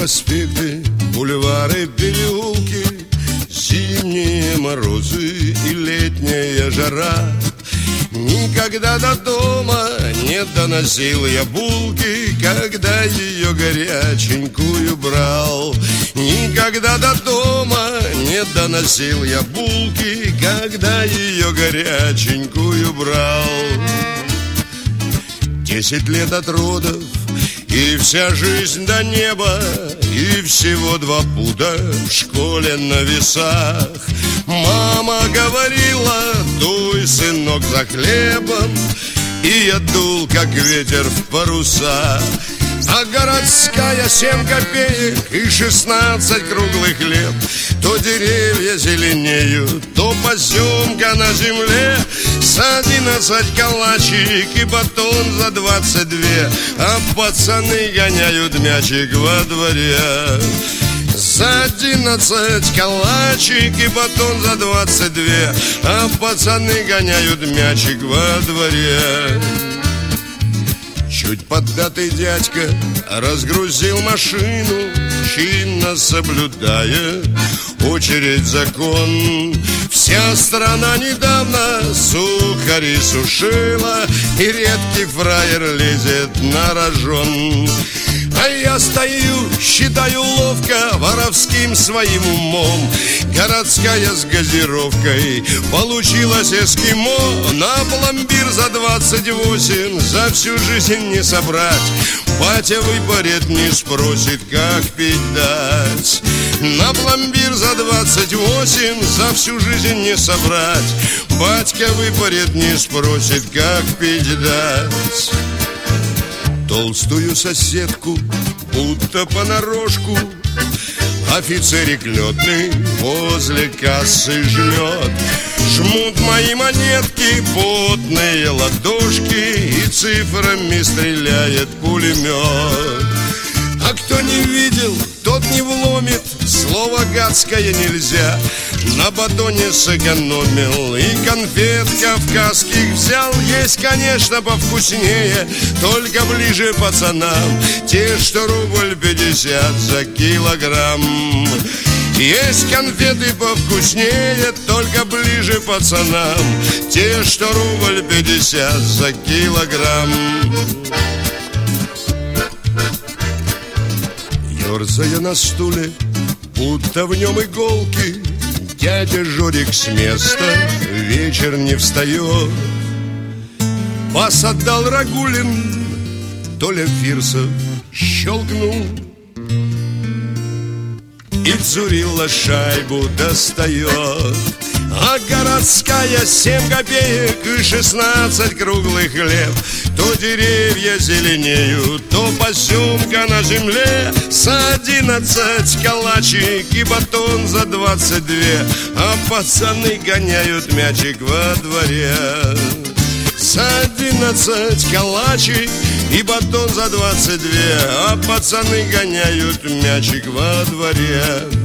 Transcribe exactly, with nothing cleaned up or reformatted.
проспекты, бульвары, переулки, зимние морозы и летняя жара. Никогда до дома не доносил я булки, когда ее горяченькую брал. Никогда до дома не доносил я булки, когда ее горяченькую брал. Десять лет от родов, и вся жизнь до неба, и всего два пуда в школе на весах. Мама говорила: дуй, сынок, за хлебом, и я дул, как ветер в паруса. А городская семь копеек и шестнадцать круглых лет. То деревья зеленеют, то поземка на земле. С одиннадцать калачик и батон за двадцать две, а пацаны гоняют мячик во дворе. За одиннадцать калачик и батон за двадцать две, а пацаны гоняют мячик во дворе. Чуть поддатый дядька разгрузил машину, чинно соблюдая очередь закон. Вся страна недавно сухари сушила, и редкий фраер лезет на рожон. А я стою, считаю ловко, воровским своим умом. Городская с газировкой получилась эскимо. На пломбир за двадцать восемь за всю жизнь не собрать. Батя выпарит, не спросит, как пить дать. На пломбир за двадцать восемь за всю жизнь не собрать. Батька выпарит, не спросит, как пить дать. Толстую соседку, будто понарошку, офицерик летный возле кассы жмет. Жмут мои монетки, потные ладошки, и цифрами стреляет пулемет. А кто не видел, тот не вломит, слово гадское нельзя. На батоне сэкономил и конфет кавказских взял. Есть, конечно, повкуснее, только ближе пацанам, те, что рубль пятьдесят за килограмм. Есть конфеты повкуснее, только ближе пацанам, те, что рубль пятьдесят за килограмм. Ёрзая на стуле, будто в нем иголки, дядя Жорик с места вечер не встает. Пас отдал Рагулин, Толя Фирсов щелкнул, и Цурилла шайбу достает. А городская семь копеек и шестнадцать круглых лет. То деревья зеленеют, то поземка на земле. С одиннадцать калачик и батон за двадцать две, а пацаны гоняют мячик во дворе. С одиннадцать калачик и батон за двадцать две, а пацаны гоняют мячик во дворе.